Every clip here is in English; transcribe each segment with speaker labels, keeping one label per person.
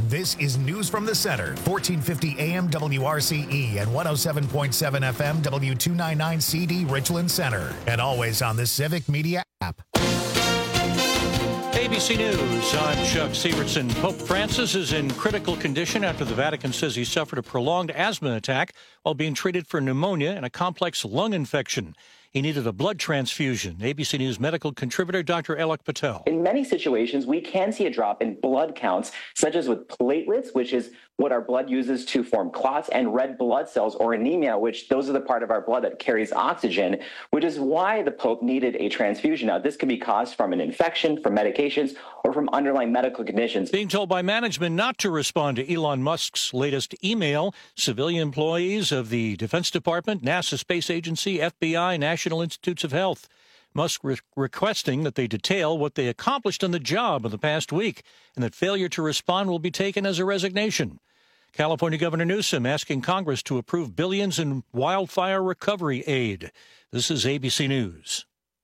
Speaker 1: This is News from the Center, 1450 AM WRCE and 107.7 FM W299CD Richland Center. And always on the Civic Media app.
Speaker 2: ABC News, I'm Chuck Sievertson. Pope Francis is in critical condition after the Vatican says he suffered a prolonged asthma attack while being treated for pneumonia and a complex lung infection. He needed a blood transfusion. ABC News medical contributor Dr. Alok Patel.
Speaker 3: In many situations, we can see a drop in blood counts, such as with platelets, which is what our blood uses to form clots, and red blood cells, or anemia, which those are the part of our blood that carries oxygen, which is why the Pope needed a transfusion. Now, this can be caused from an infection, from medications, or from underlying medical conditions.
Speaker 2: Being told by management not to respond to Elon Musk's latest email, civilian employees of the Defense Department, NASA Space Agency, FBI, National Institutes of Health, Musk requesting that they detail what they accomplished on the job in the past week, and that failure to respond will be taken as a resignation. California Governor Newsom asking Congress to approve billions in wildfire recovery aid. This is ABC News.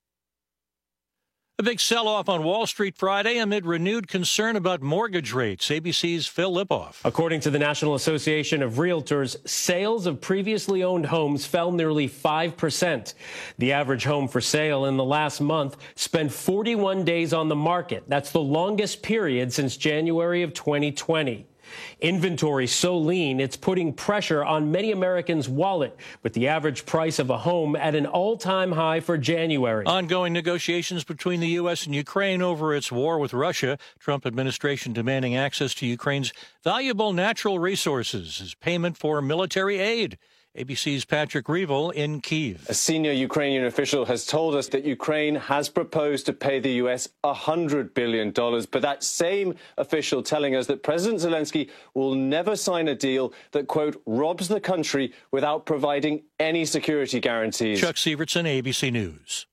Speaker 2: A big sell-off on Wall Street Friday amid renewed concern about mortgage rates. ABC's Phil Lipoff.
Speaker 4: According to the National Association of Realtors, sales of previously owned homes fell nearly 5%. The average home for sale in the last month spent 41 days on the market. That's the longest period since January of 2020. Inventory so lean, it's putting pressure on many Americans' wallet, with the average price of a home at an all-time high for January.
Speaker 2: Ongoing negotiations between the U.S. and Ukraine over its war with Russia. Trump administration demanding access to Ukraine's valuable natural resources as payment for military aid. ABC's Patrick Reevell in Kyiv.
Speaker 5: A senior Ukrainian official has told us that Ukraine has proposed to pay the U.S. $100 billion. But that same official telling us that President Zelensky will never sign a deal that, quote, robs the country without providing any security guarantees.
Speaker 2: Chuck Sievertson, ABC News.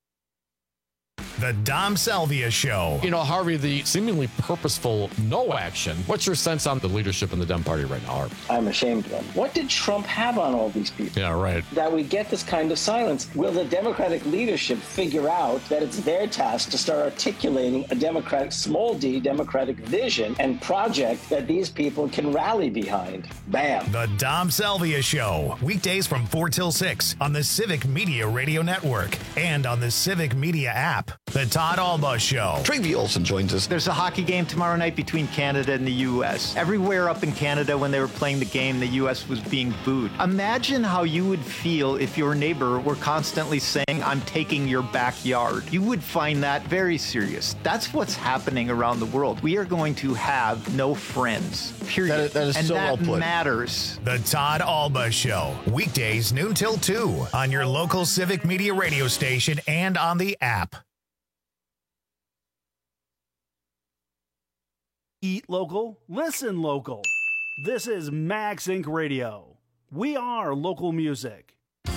Speaker 1: The Dom Salvia Show.
Speaker 6: You know, Harvey, the seemingly purposeful no action. What's your sense on the leadership in the Dem Party right now, Harvey?
Speaker 7: I'm ashamed of them. What did Trump have on all these people?
Speaker 6: Yeah, right.
Speaker 7: That we get this kind of silence. Will the Democratic leadership figure out that it's their task to start articulating a democratic, small d, democratic vision and project that these people can rally behind? Bam.
Speaker 1: The Dom Salvia Show. Weekdays from 4 till 6 on the Civic Media Radio Network and on the Civic Media app. The Todd Alba Show.
Speaker 8: Travi Olson joins us.
Speaker 9: There's a hockey game tomorrow night between Canada and the U.S. Everywhere up in Canada when they were playing the game, the U.S. was being booed. Imagine how you would feel if your neighbor were constantly saying, I'm taking your backyard. You would find that very serious. That's what's happening around the world. We are going to have no friends, period.
Speaker 8: That is
Speaker 9: and
Speaker 8: so
Speaker 9: that
Speaker 8: well put.
Speaker 9: matters.
Speaker 1: The Todd Alba Show. Weekdays noon till 2 on your local Civic Media radio station and on the app.
Speaker 10: Eat local, listen local. This is Max Inc. Radio. We are local music.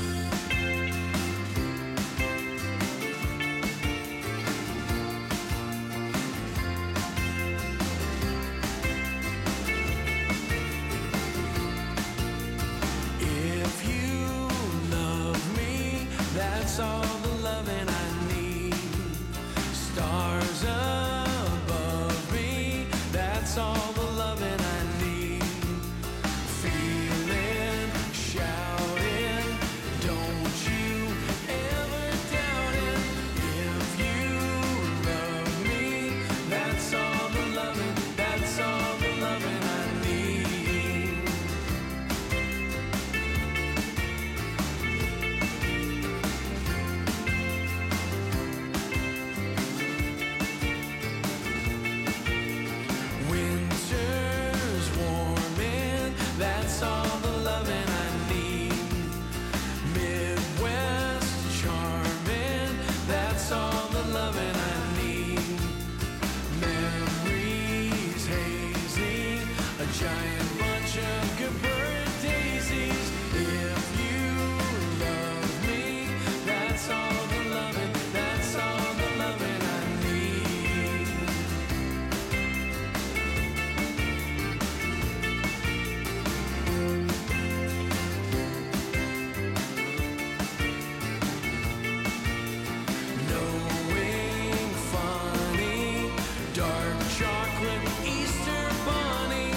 Speaker 11: If you love me, that's all the loving I need. Stars above me, that's all the loving I need. Feeling, shouting, don't you ever doubt it. If you love me, that's all the loving, that's all the loving I need. Winter's warming, that's all the loving I need. Midwest charming, that's all the loving I need. Memories hazy, a giant bunch of good daisies. If you love me, that's all the loving, that's all the loving I need. Knowing funny, dark chocolate Easter bunny,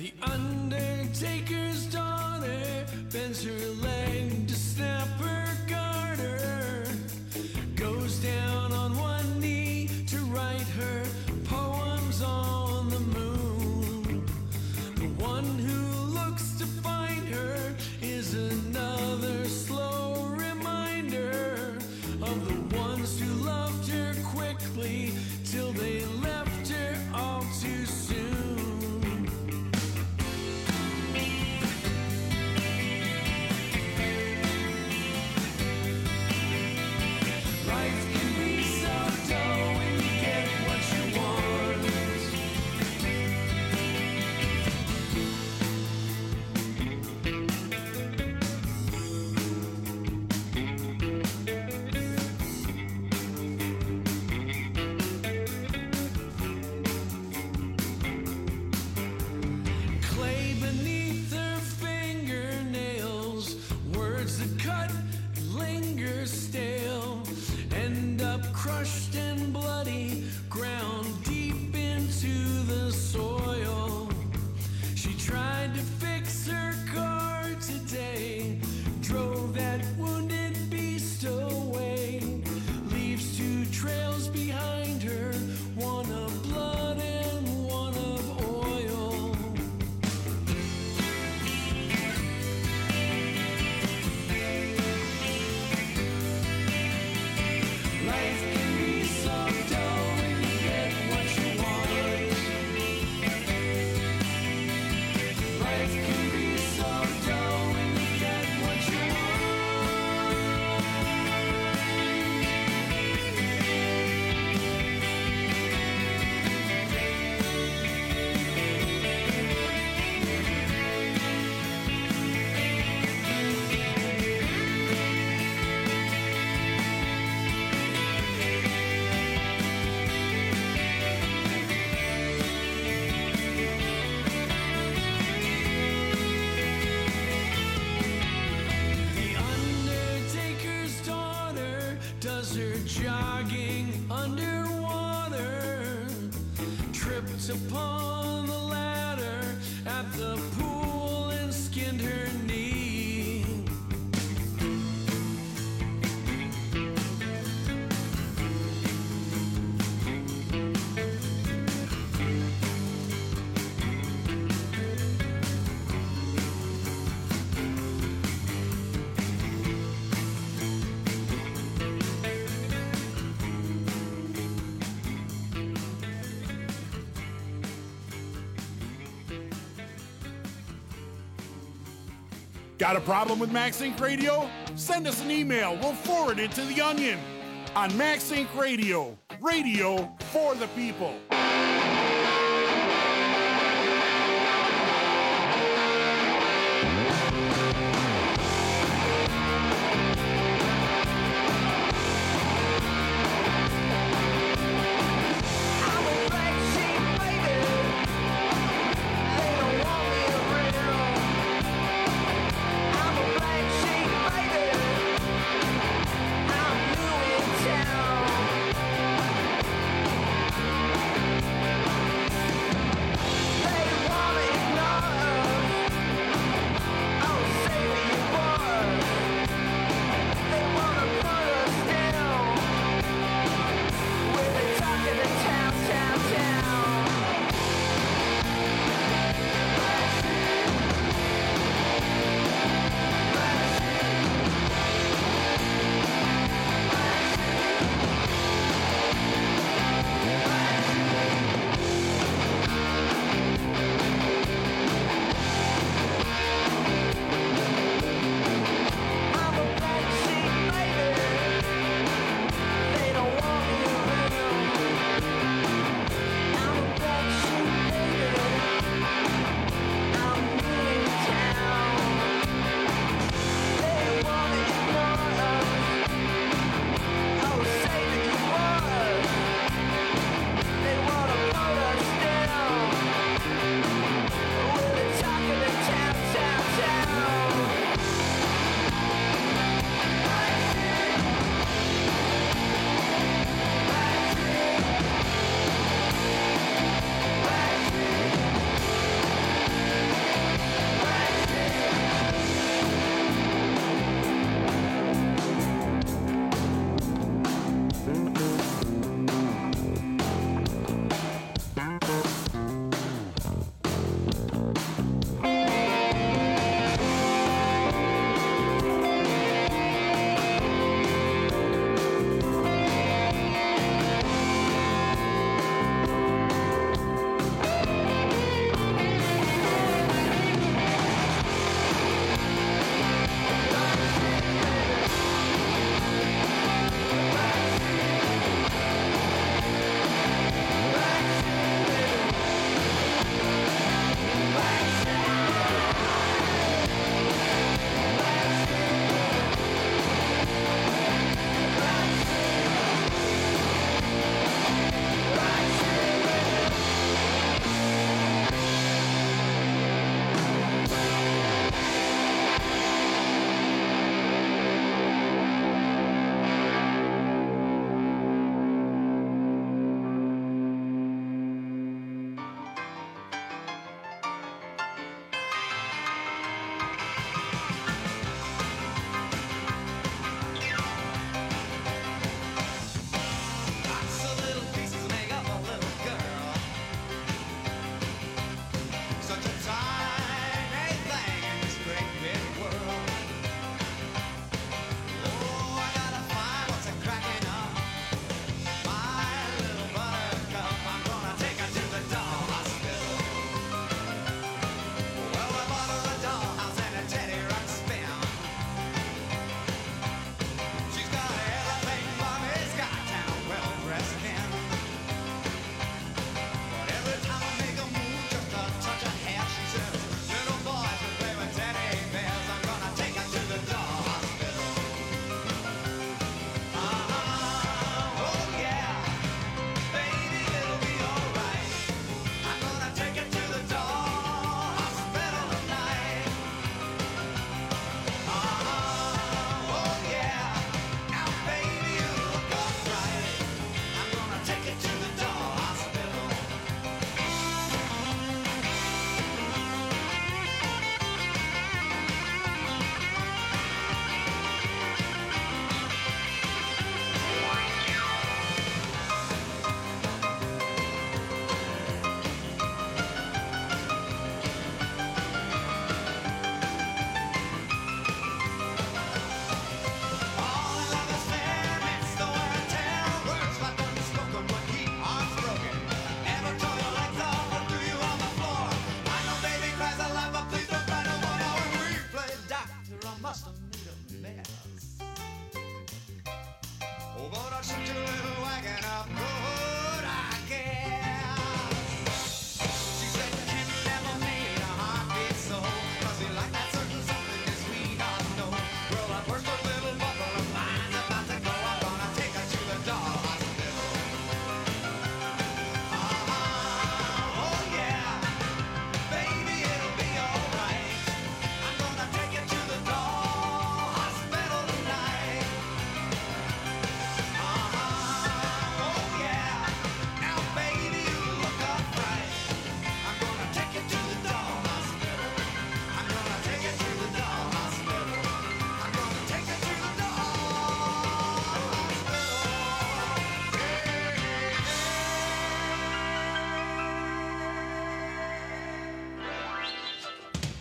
Speaker 11: The undertaker's daughter bends her leg to snap her garter, goes down on one knee to write her poems on the moon. The one who looks to find her is another slow reminder of the ones who loved her quickly till they left her all too soon. Life can be so dull when you get what you want. Clay beneath her fingernails, words that cut linger stale, end up crushed and bloody, ground deep into the soil. She tried to fix her car today, drove that wounded beast away, leaves two trails behind her, one of blood and one of oil. Life can be so dull when you get what you want. Life can be so dull when you get what you The undertaker's daughter does her jogging underwater, tripped upon the ladder at the pool and skinned her knee.
Speaker 8: Got a problem with MaxInc Radio? Send us an email. We'll forward it to The Onion. On MaxInc Radio, radio for the people.
Speaker 11: I'm new in town.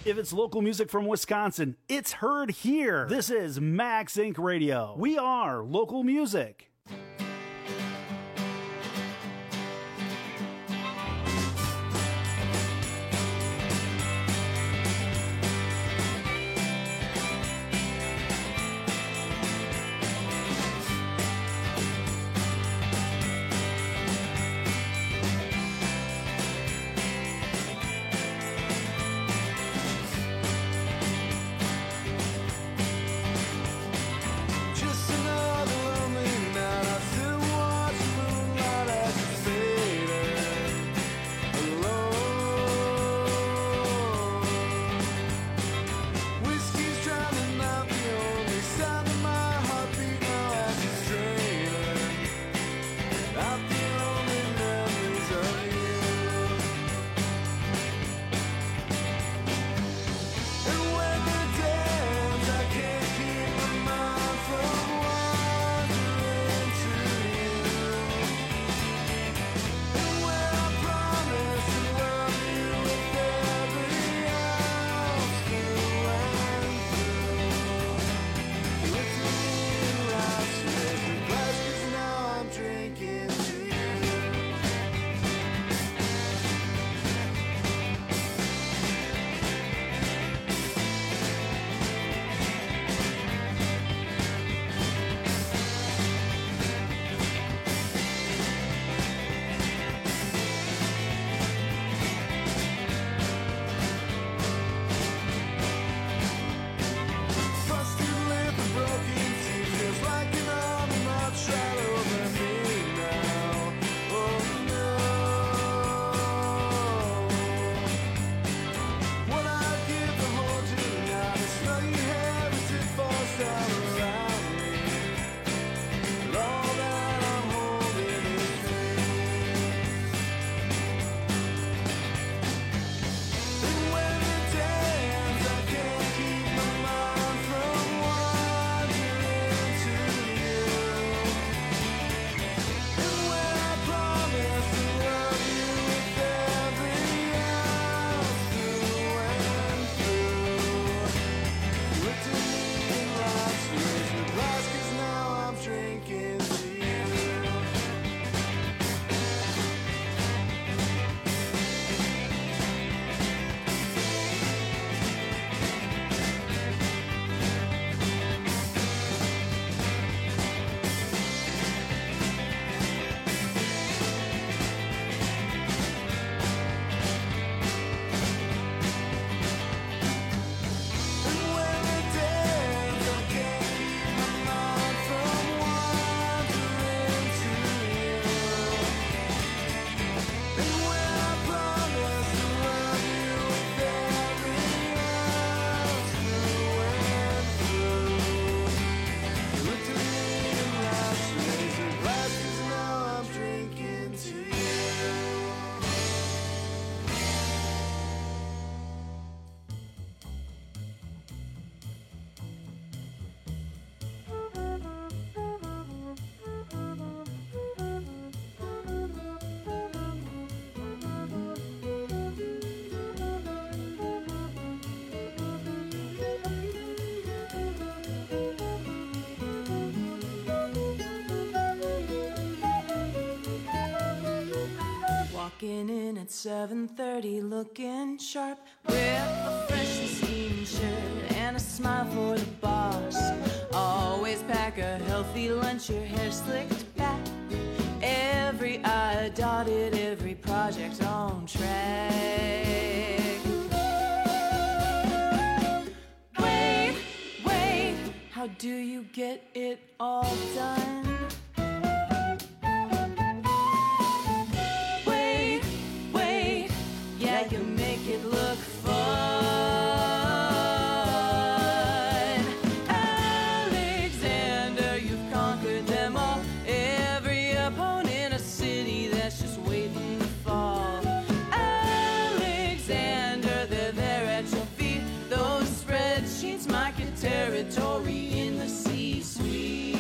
Speaker 10: If it's local music from Wisconsin, it's heard here. This is Max Inc. Radio. We are local music.
Speaker 11: Just another lonely night. I sit and watch the moonlight as it faded alone. Whiskey's drowning out the only sound of my heartbeat now as it's draining out the only memories of you. And when the dance, I can't keep my mind from wandering to you. And when I promise to love you with every ounce through and through, with me in life's racing glass, 'cause now I'm drinking to you. Busted lip and broken teeth feels like an arm march right over me now. Oh no. What I'd give to hold you now, to smell your hair as it falls down around me. And all that I'm holding is me. And when the dance, I can't keep my mind from wandering to you. And when I promise to love you with every ounce through and through, look to me in life's race with glass, 'cause now I'm drinking to you. And when the dance, I can't keep my mind from wandering to you. And when I promise to love you with every ounce through and through, look to me in life's razor glass, 'cause now I'm drinking to you.
Speaker 12: Walking in at 7:30, looking sharp with a fresh and steamy shirt and a smile for the boss. Always pack a healthy lunch, your hair slicked back. Every I dotted, every project on track. Wait, how do you get it all done? Wait, yeah, you make it look fun. Alexander, you've conquered them all. Every opponent, a city that's just waiting to fall. Alexander, they're there at your feet. Those spreadsheets mark your territory in the C-suite.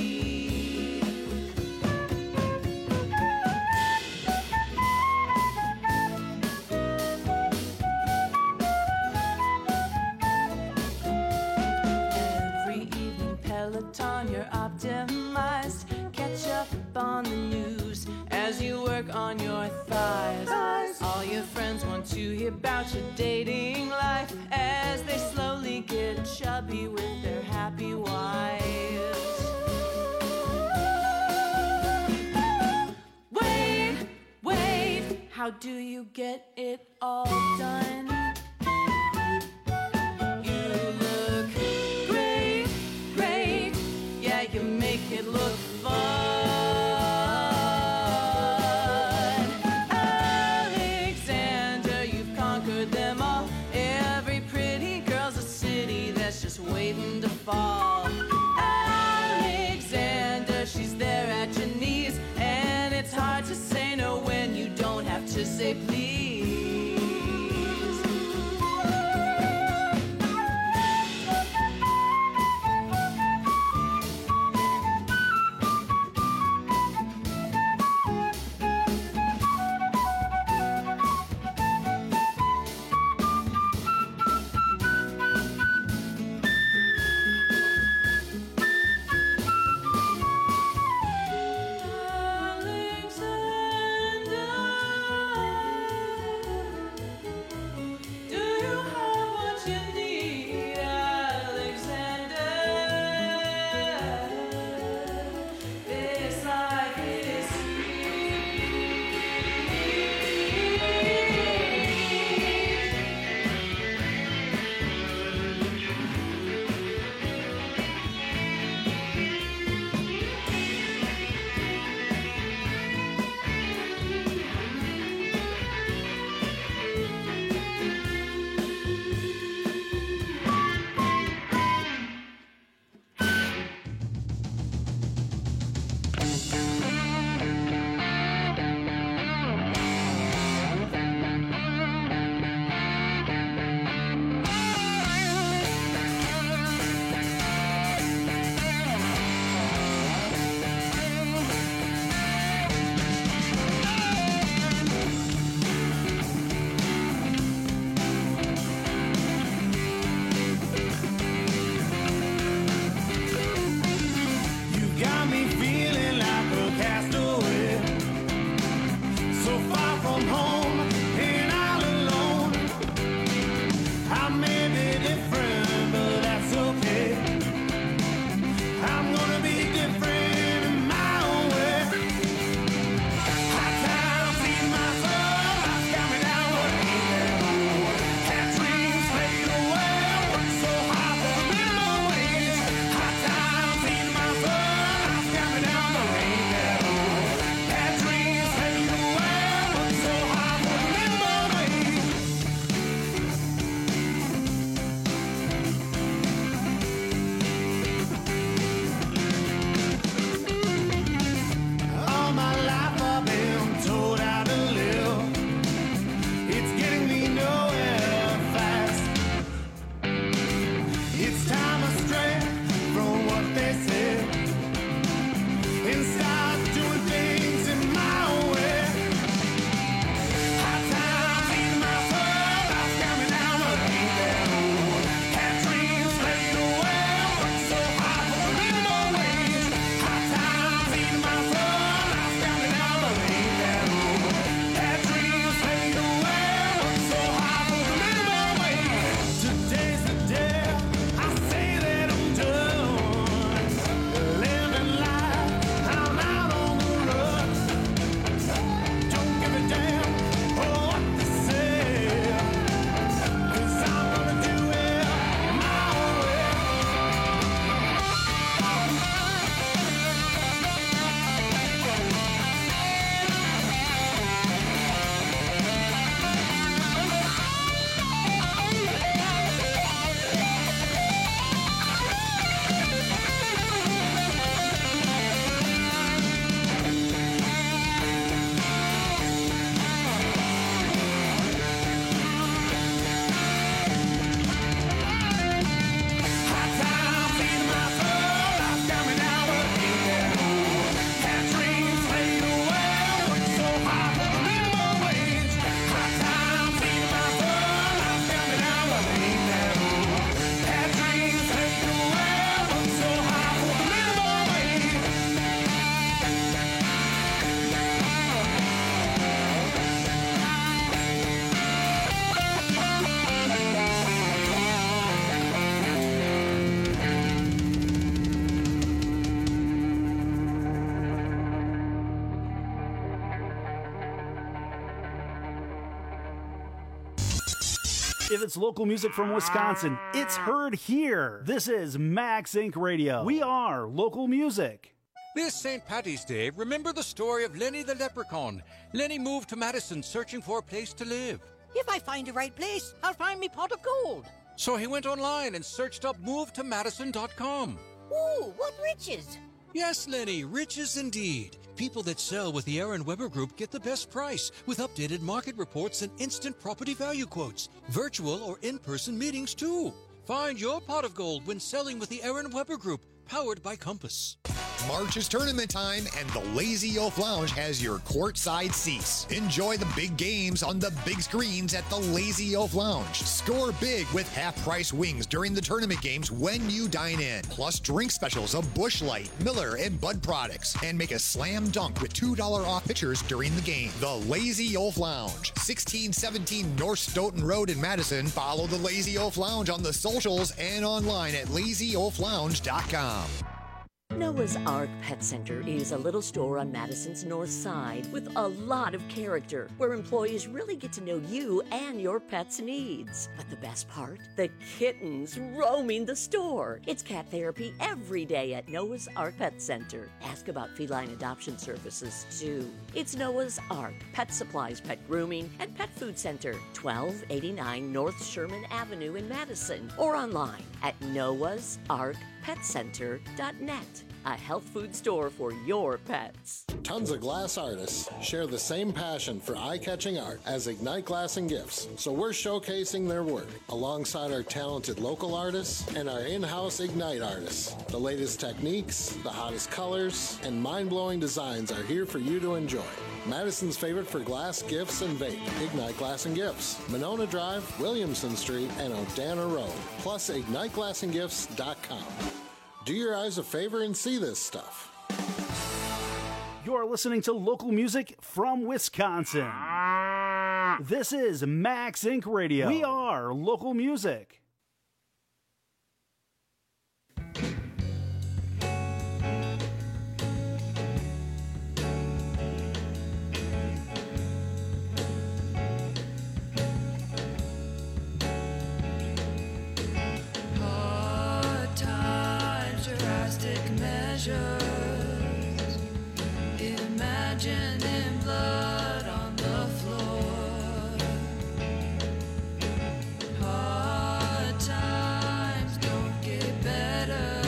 Speaker 12: on your thighs. All your friends want to hear about your dating life as they slowly get chubby with their happy wives. Wait, how do you get it all done? You look great, yeah, you make it look fun. Alexander, you've conquered them all. Every pretty girl's a city that's just waiting to fall. Alexander, she's there at your knees, and it's hard to say no when you don't have to say please.
Speaker 10: If it's local music from Wisconsin, it's heard here. This is Max Inc. Radio. We are local music.
Speaker 13: This St. Paddy's Day, remember the story of Lenny the Leprechaun. Lenny moved to Madison searching for a place to live.
Speaker 14: If I find the right place, I'll find me pot of gold.
Speaker 13: So he went online and searched up movetomadison.com.
Speaker 14: Ooh, what riches!
Speaker 13: Yes, Lenny, riches indeed. People that sell with the Aaron Weber Group get the best price with updated market reports and instant property value quotes. Virtual or in-person meetings, too. Find your pot of gold when selling with the Aaron Weber Group, powered by Compass.
Speaker 1: March is tournament time, and the Lazy Oaf Lounge has your courtside seats. Enjoy the big games on the big screens at the Lazy Oaf Lounge. Score big with half-price wings during the tournament games when you dine in. Plus drink specials of Busch Light, Miller, and Bud products. And make a slam dunk with $2 off pitchers during the game. The Lazy Oaf Lounge, 1617 North Stoughton Road in Madison. Follow the Lazy Oaf Lounge on the socials and online at lazyoaflounge.com.
Speaker 15: Noah's Ark Pet Center is a little store on Madison's north side with a lot of character, where employees really get to know you and your pet's needs. But the best part? The kittens roaming the store. It's cat therapy every day at Noah's Ark Pet Center. Ask about feline adoption services, too. It's Noah's Ark Pet Supplies, Pet Grooming, and Pet Food Center, 1289 North Sherman Avenue in Madison, or online at noahsarkpetcenter.net. A health food store for your pets.
Speaker 16: Tons of glass artists share the same passion for eye-catching art as Ignite Glass and Gifts, so we're showcasing their work alongside our talented local artists and our in-house Ignite artists. The latest techniques, the hottest colors, and mind-blowing designs are here for you to enjoy. Madison's favorite for glass, gifts, and vape, Ignite Glass and Gifts, Monona Drive, Williamson Street, and O'Dana Road, plus IgniteGlassandGifts.com. Do your eyes a favor and see this stuff.
Speaker 10: You're listening to local music from Wisconsin. This is Max Inc. Radio. We are local music.
Speaker 12: Imagining blood on the floor. Hard times don't get better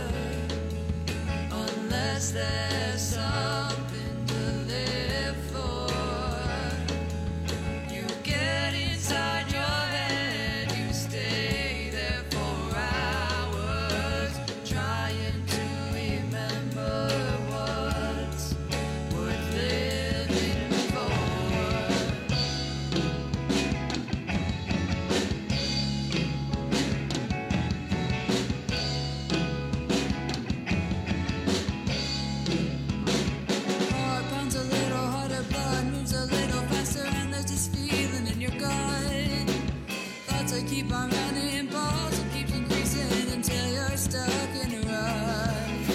Speaker 12: unless there's something to live for. You get inside your head, you stay there for hours, trying to remember what's worth living for. Heart pounds a little harder, blood moves a little faster, and there's this feeling in your gut. Thoughts that keep on running, balls that keeps increasing until you're stuck in a rut.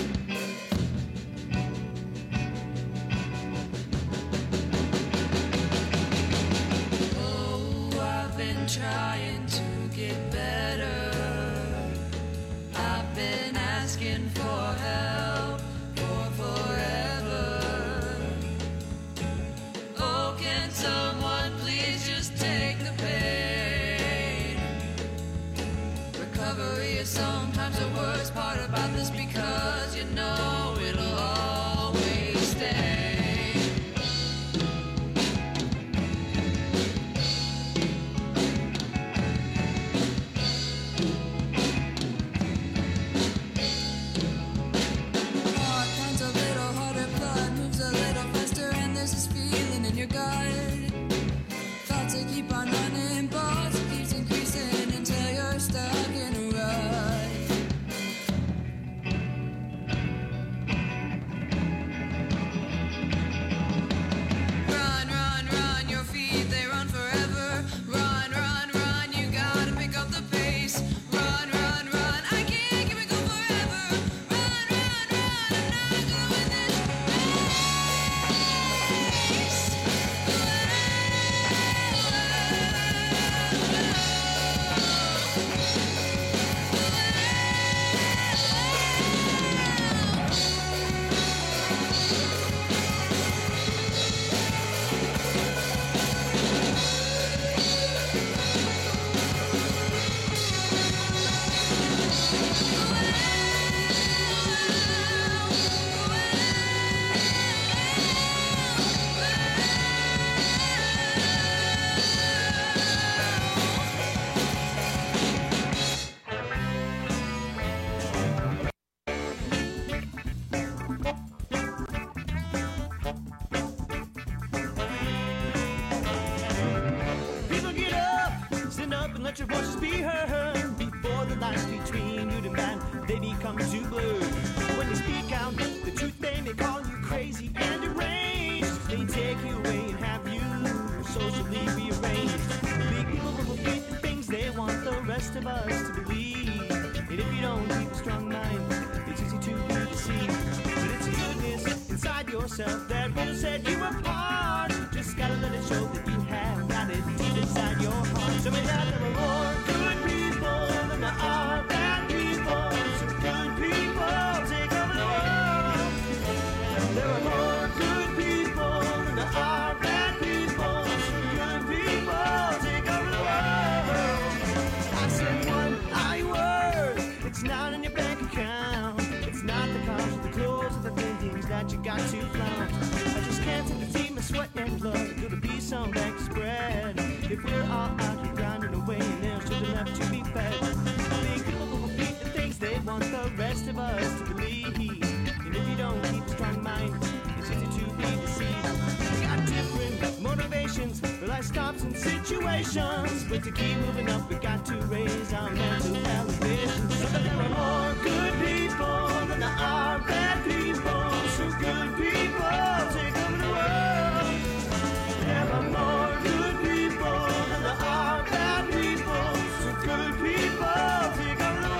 Speaker 12: Oh, I've been trying to get better. I've been asking for help for forever. Oh, can someone please just take the pain? Recovery is sometimes the worst part about this, because you know it'll always stay.
Speaker 11: let your voices be heard before the lines between good and bad, they become too blurred. When they speak out the truth, they may call you crazy and deranged. They take you away and have you socially rearranged. Big people will repeat the things they want the rest of us to believe. And if you don't keep a strong mind, it's easy to be deceived. But it's goodness inside yourself that will set you apart. Just gotta let it show that you have got it deep inside your heart. So may that there are more good people than there are bad people. So good people take over the world. There are more good people than there are bad people. So good people take over the world. I said one word. It's not in your bank account. It's not the cars or the clothes or the things that you got to flaunt. I just can't take the team of sweat and blood. Could be some back spread. If we're all out here grinding away and there's children left to be fed. I think people will repeat the things they want the rest of us to believe. And if you don't keep a strong mind, it's easy to be deceived. We got different motivations for life stops and situations. But to keep moving up, we got to raise our mental elevation. So that there are more good people than there are bad people. So good people take over the world. There are more good people than there are bad people. So good people take over the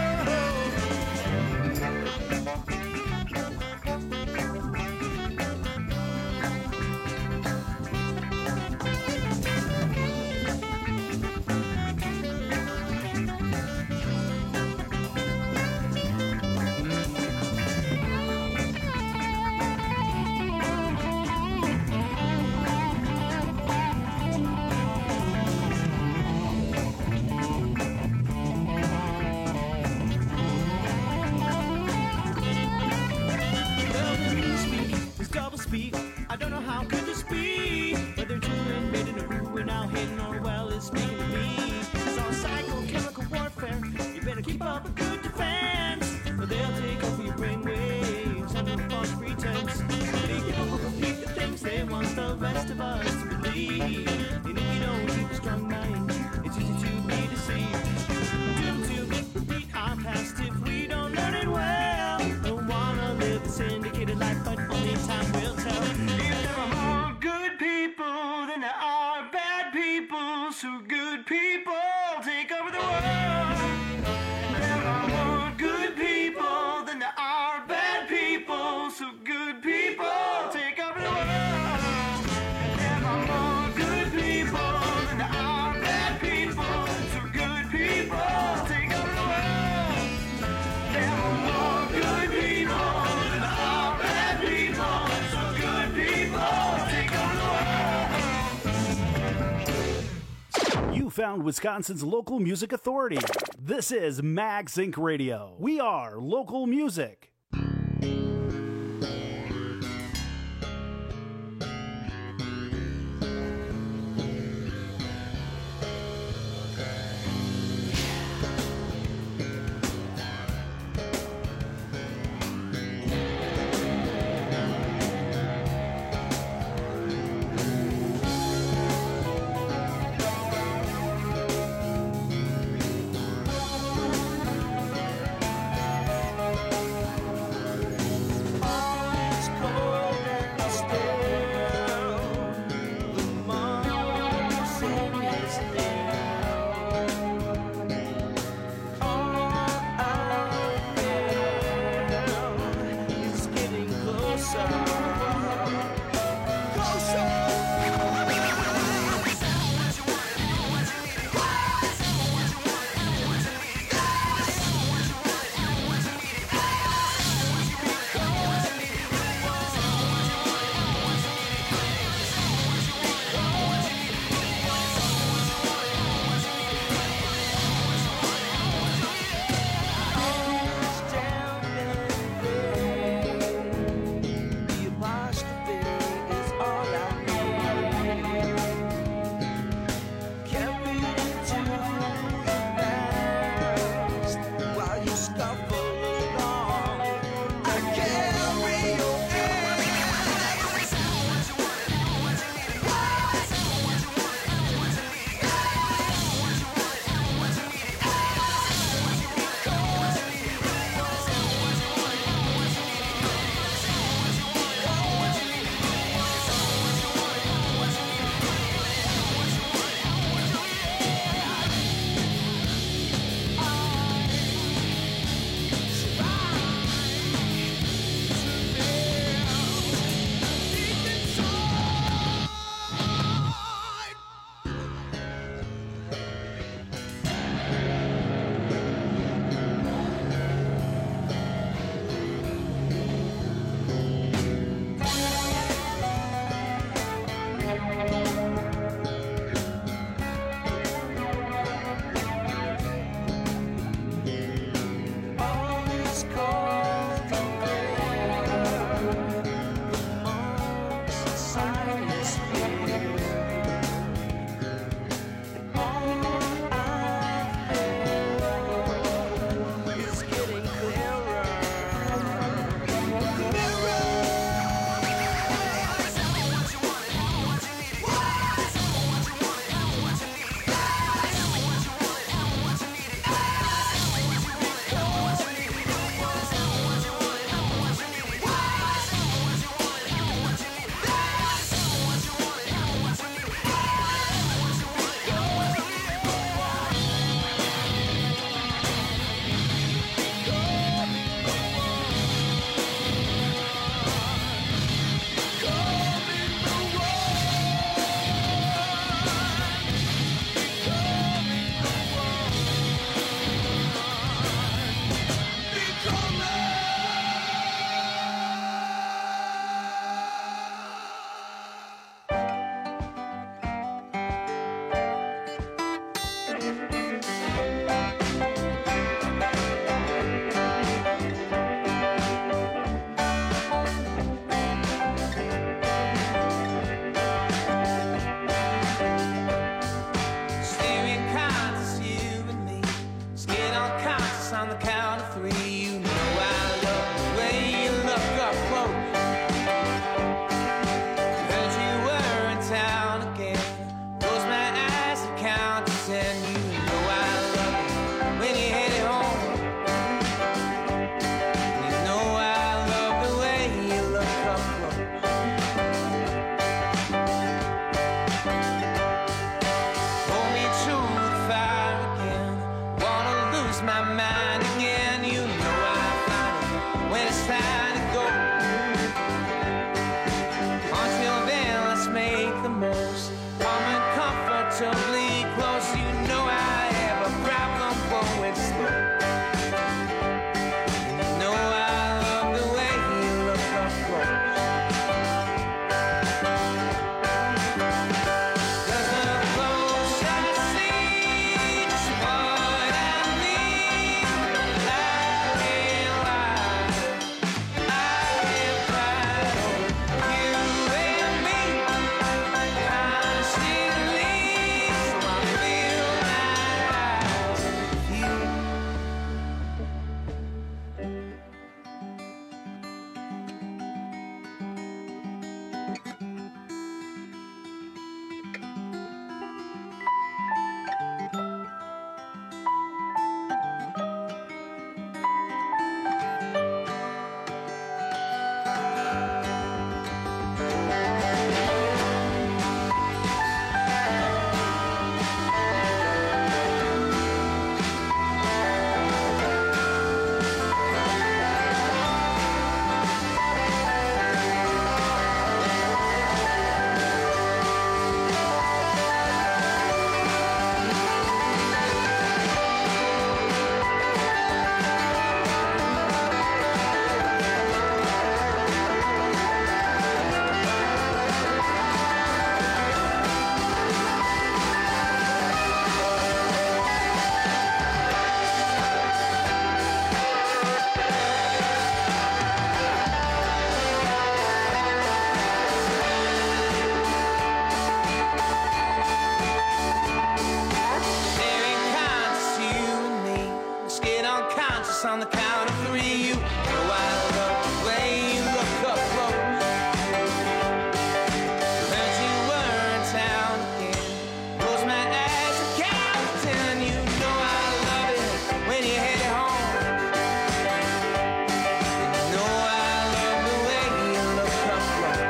Speaker 11: I don't know how could this be. Whether children made in a who and now hidden or well is speaking to me. It's all psychochemical warfare. You better keep up a good defense, or they'll take over your brainwaves under a false pretense. They will repeat the things they want the rest of us to believe. And if you don't keep a strong mind, it's easy to be deceived. Doomed to repeat our past if we don't learn it well. Don't wanna live a syndicated life, but only time will tell. So good people take over the world. There are more good people than there are bad people. So good people take over the world. There are more good people than there are bad people. So good people take over the world. There are more good people than there are bad people. So good people take over the world.
Speaker 10: You found Wisconsin's local music authority. This is Mag Sync Radio. We are local music.
Speaker 11: and you know I love it when you head it home. You know I love the way you look up close. Hold me to the fire again, wanna lose my mind again. You know I find it when it's time to go. Until then, let's make the most. Come and comfortably close. You know I have a problem going slow. You know I love the way you look up close. 'Cause the closer I see just what I need, I can't lie, I can't cry. You and me, constantly, so I feel my eyes with you. Sharing conscious, you and me. Let's get unconscious on the count of three. You know I love the way you look up close. Heard you were in town again. Close my eyes and count to 10. You know I love it when you head home. And you know I love the way you look up close.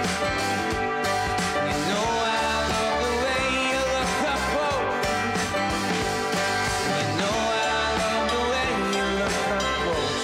Speaker 11: You know I love the way you look up close. You know I love the way you look up close.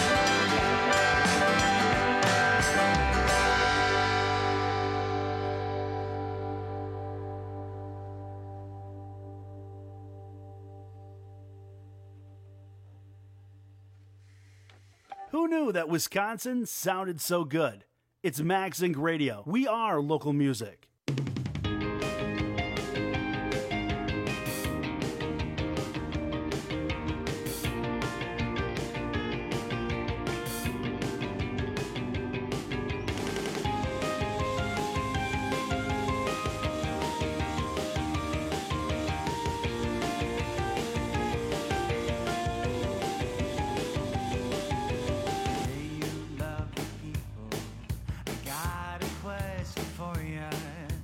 Speaker 10: Who knew that Wisconsin sounded so good? It's Max Inc. Radio. We are local music.
Speaker 11: Got a question for you.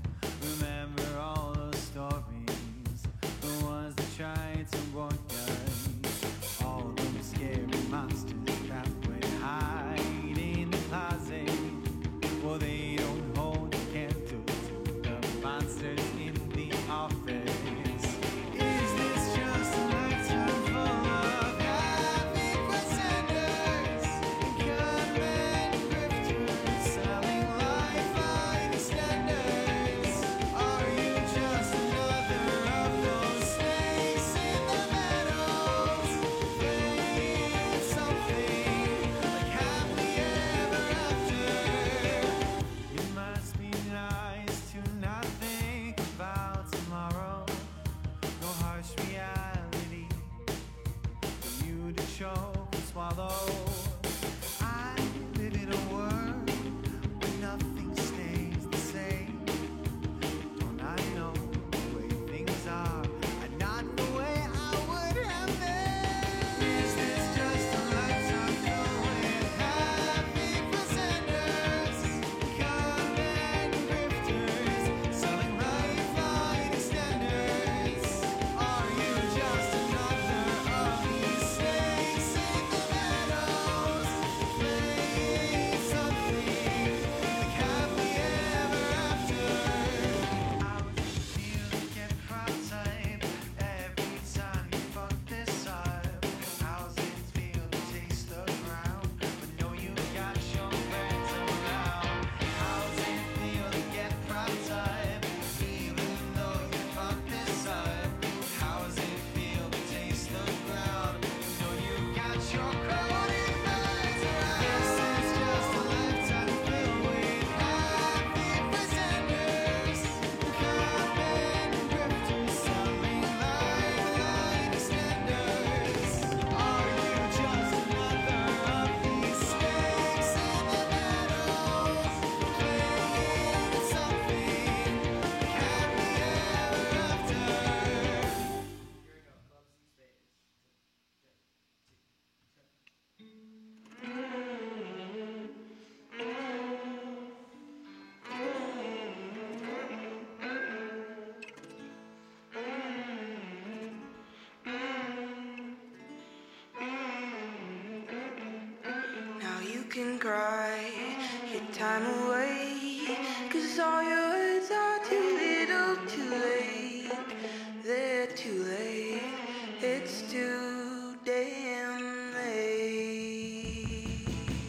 Speaker 12: can cry your time away, 'cause all your words are too little, too late. They're too late, it's too damn late.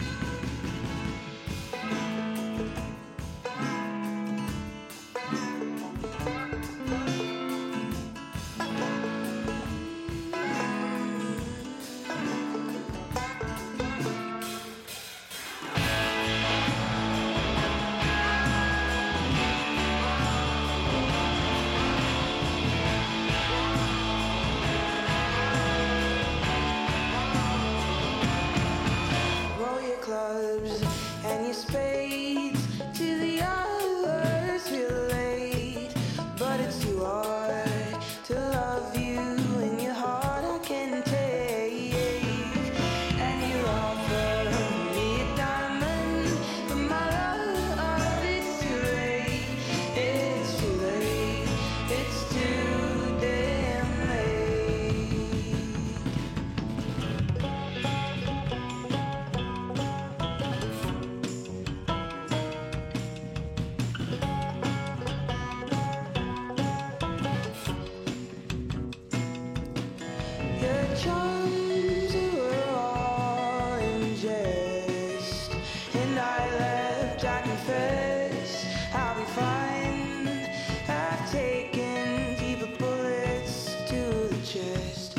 Speaker 12: Roll your clubs and your spades to the hours real late, but it's too hard to love you in your heart I can take. And you offer me a diamond, but my love, it's too late. It's too late. It's too damn late. Your charms were all in jest, and I left, I confess, I'll be fine. I've taken deeper bullets to the chest.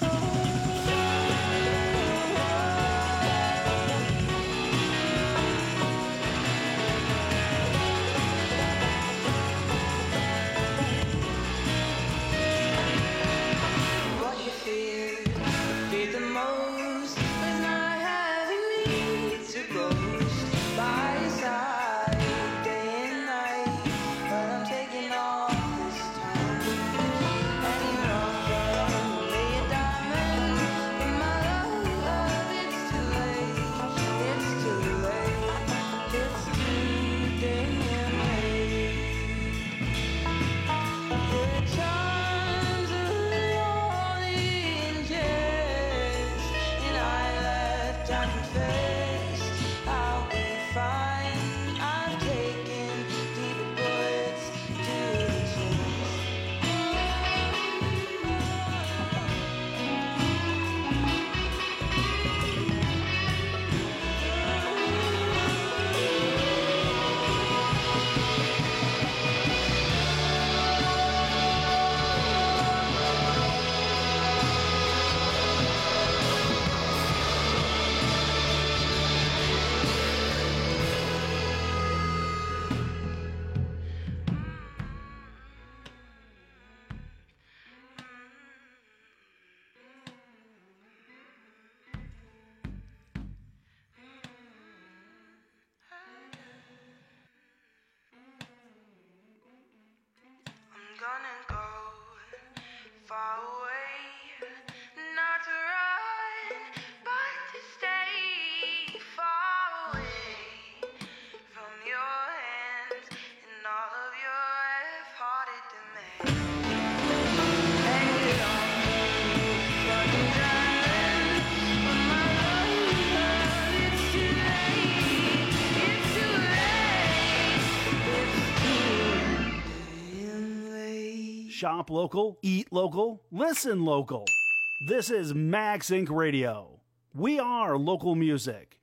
Speaker 12: What you feared the most was not having me to boast by your side day and night. But I'm taking all this time, and you offer me a diamond, but my love, it's too late. It's too late. It's too damn late. Your charms are all in jest, and I left, I confess, I'll be fine. I've taken deeper bullets to the chest. I'm gonna go far away, not to run, but to stay far away from your hands and all of your half-hearted demands. And you don't fucking diamond, but my love, it's too late. It's too late.
Speaker 10: Shop local, eat local, listen local. This is Max Inc. Radio. We are local music.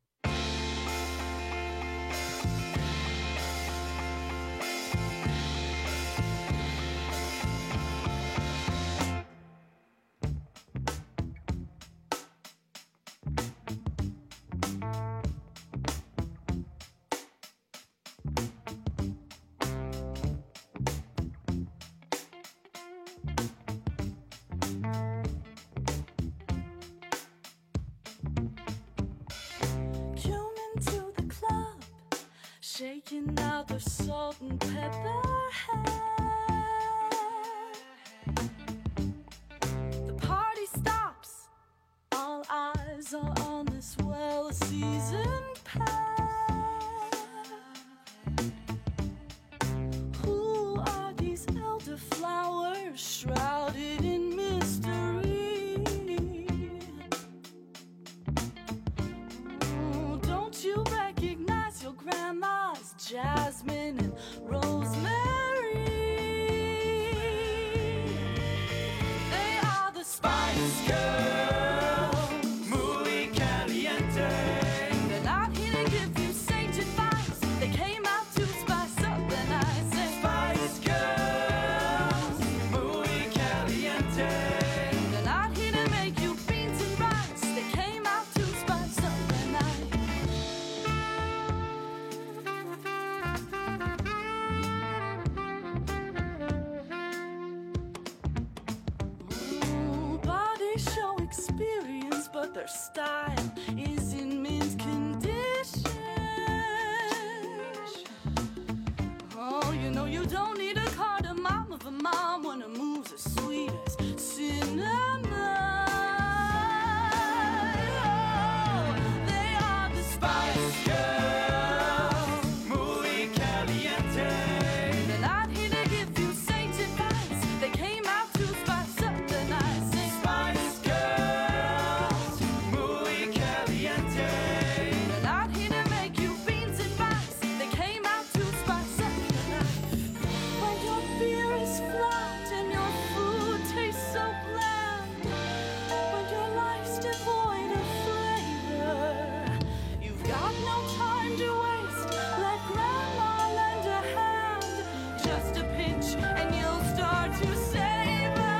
Speaker 12: Tune into the club, shaking out the salt and pepper hair. The party stops, all eyes are on this well-seasoned pair. Who are these elderflowers shrouded in mystery? Don't you
Speaker 11: Spice Girls, muy caliente.
Speaker 12: They're not here to give you sage advice. They came out to spice up the night. Say,
Speaker 11: Spice Girls, muy caliente.
Speaker 12: they're not here to make you beans and rice. They came out to spice up the night. Ooh, body show experience, but their style is in mint condition. Oh, you know you don't need a cardamom of a mom when it moves as sweet as cinnamon. Oh, they are the
Speaker 11: Spice Girls, muy caliente.
Speaker 12: They're not here to give you sage advice. They came out to spice up the night. Say,
Speaker 11: Spice Girls, muy caliente.
Speaker 12: they're not here to make you beans and rice. They came out to spice up the night. When your beer is flat and your food tastes so bland, when your life's devoid of flavor, you've got no time to waste. Let grandma lend a hand, just a pinch, and you'll start to savor.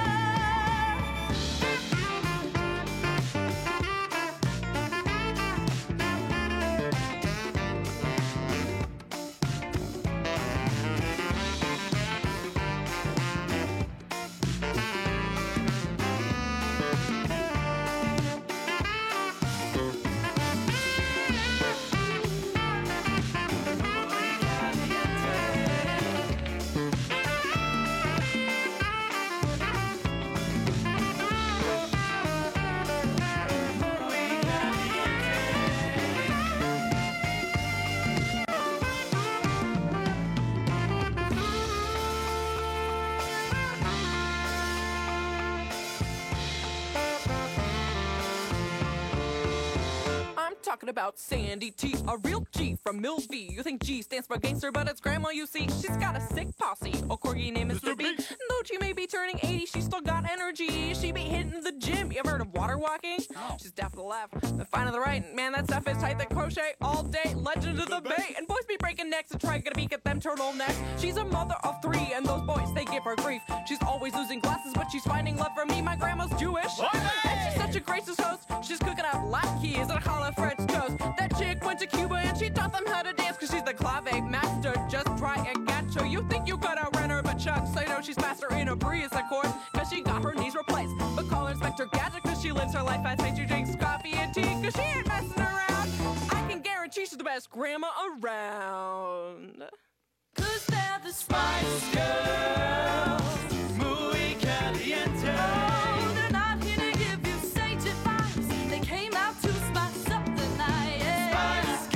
Speaker 17: I'm talking about Sandy T, a real G from Millview. You think G stands for gangster, but it's grandma, you see. She's got a sick posse, a corgi named Mr. B. Though she may be turning 80, she's still got energy. She be hitting the gym. You ever heard of water walking? She's deaf to the left, but fine to the right. Man, that stuff is tight. They crochet all day. Legend of the Bay. And boys be breaking necks and trying to beak at them turtlenecks. She's a mother of 3, and those boys, they give her grief. She's always losing glasses, but she's finding love from me. My grandma's Jewish, and she's such a gracious host. She's cooking up latkes and challah French toast. That chick went to Cuba and she taught them how to dance, cause she's the clave master. Just try and catch her. You think you could outrun her, but Chuck say no, she's faster in a Prius, of course, cause she got her knees replaced. But call her Inspector Gadget, cause she lives her life fast paced. She drinks coffee and tea, cause she ain't messing around. I can guarantee she's the best grandma around.
Speaker 12: Cause they're the
Speaker 11: Spice Girls, muy caliente.
Speaker 12: Oh, they're not here to give you sage advice. They came out to spice up the night.
Speaker 11: Spice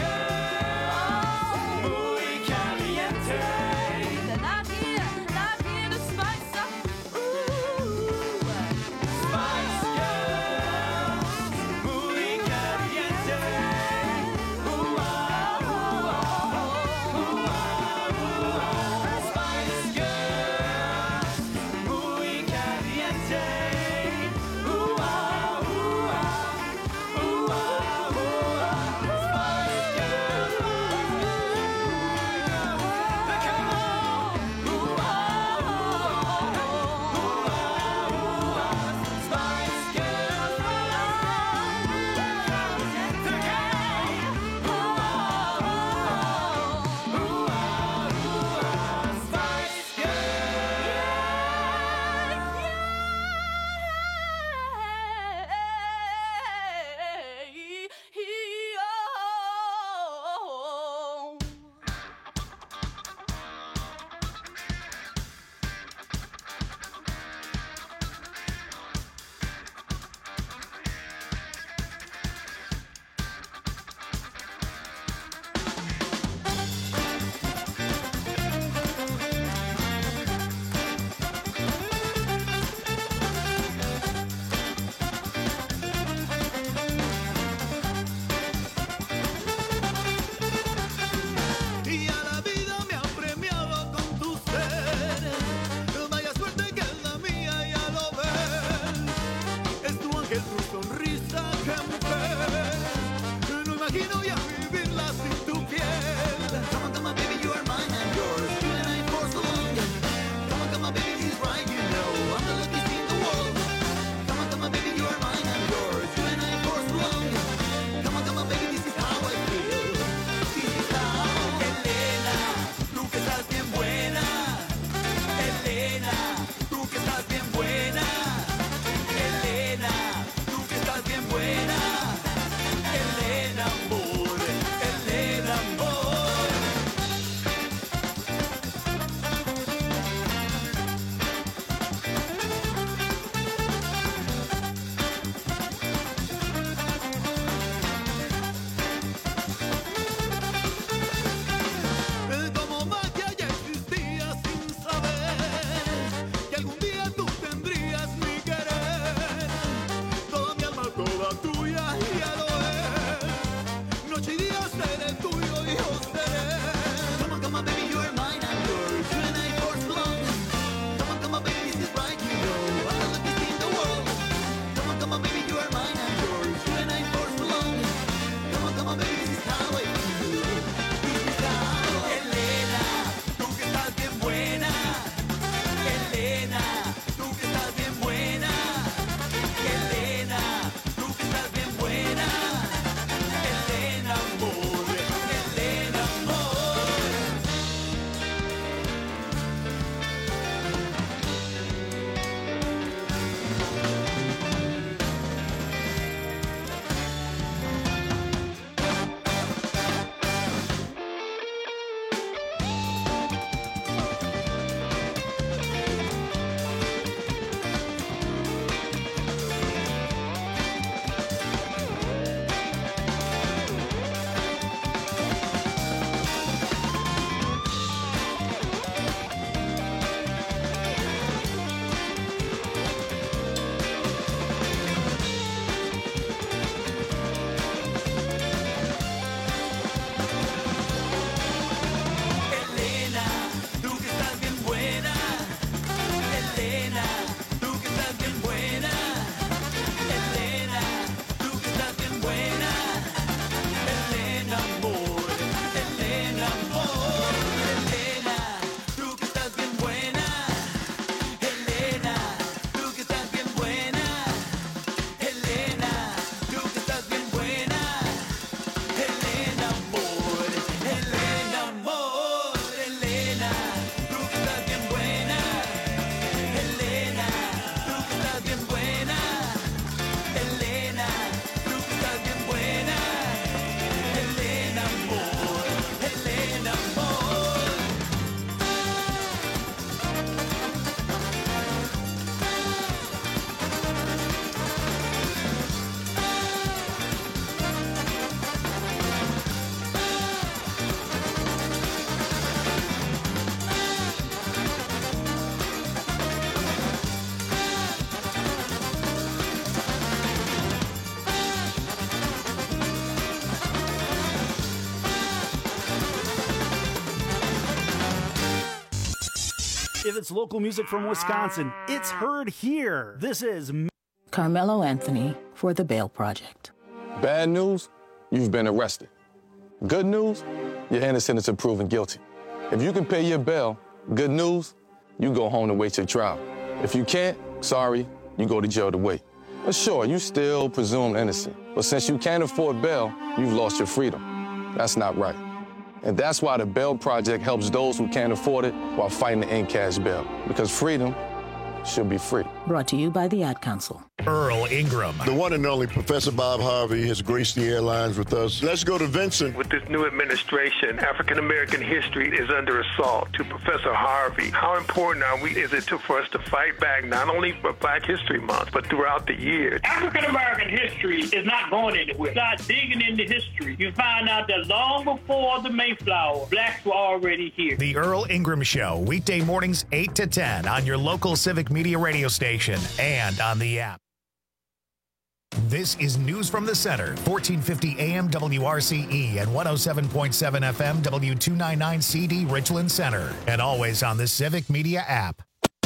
Speaker 11: Girls, muy caliente.
Speaker 12: They're not here to spice up. Ooh.
Speaker 11: Spice Girls, muy caliente. Ooh, ah, ooh, ah, ooh, ah, ooh, ah. Spice Girls, muy caliente.
Speaker 10: If it's local music from Wisconsin, it's heard here. This is
Speaker 18: Carmelo Anthony for the Bail Project.
Speaker 19: Bad news, you've been arrested. Good news, you're innocent until proven guilty. If you can pay your bail, good news, you go home to wait your trial. If you can't, sorry, you go to jail to wait. But sure, you still presumed innocent. But since you can't afford bail, you've lost your freedom. That's not right. And that's why the Bail Project helps those who can't afford it while fighting to end cash bail. Because freedom should be free.
Speaker 18: Brought to you by the Ad Council.
Speaker 20: Earl Ingram.
Speaker 21: The one and only Professor Bob Harvey has graced the airlines with us. Let's go to Vincent.
Speaker 22: With this new administration, African-American history is under assault. To Professor Harvey, how important is it for us to fight back, not only for Black History Month, but throughout the year?
Speaker 23: African-American history is not going anywhere. Start digging into history. You find out that long before the Mayflower, blacks were already here.
Speaker 20: The Earl Ingram Show, weekday mornings 8 to 10 on your local Civic Media radio station and on the app. This is News from the Center, 1450 AM WRCE and 107.7 FM W299 CD Richland Center, and always on the Civic Media app.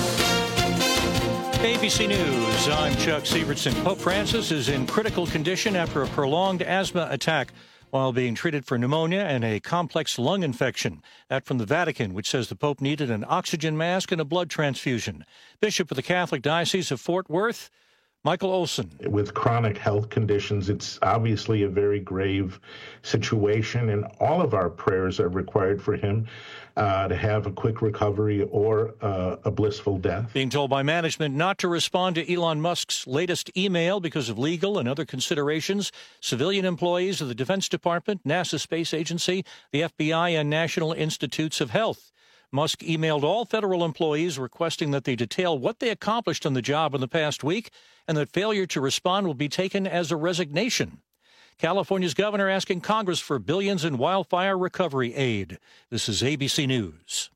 Speaker 2: ABC News, I'm Chuck Sievertson. Pope Francis is in critical condition after a prolonged asthma attack while being treated for pneumonia and a complex lung infection. That from the Vatican, which says the Pope needed an oxygen mask and a blood transfusion. Bishop of the Catholic Diocese of Fort Worth, Michael Olson.
Speaker 24: With chronic health conditions, it's obviously a very grave situation, and all of our prayers are required for him to have a quick recovery or a blissful death.
Speaker 2: Being told by management not to respond to Elon Musk's latest email because of legal and other considerations, civilian employees of the Defense Department, NASA Space Agency, the FBI, and National Institutes of Health. Musk emailed all federal employees requesting that they detail what they accomplished on the job in the past week and that failure to respond will be taken as a resignation. California's governor asking Congress for billions in wildfire recovery aid. This is ABC News.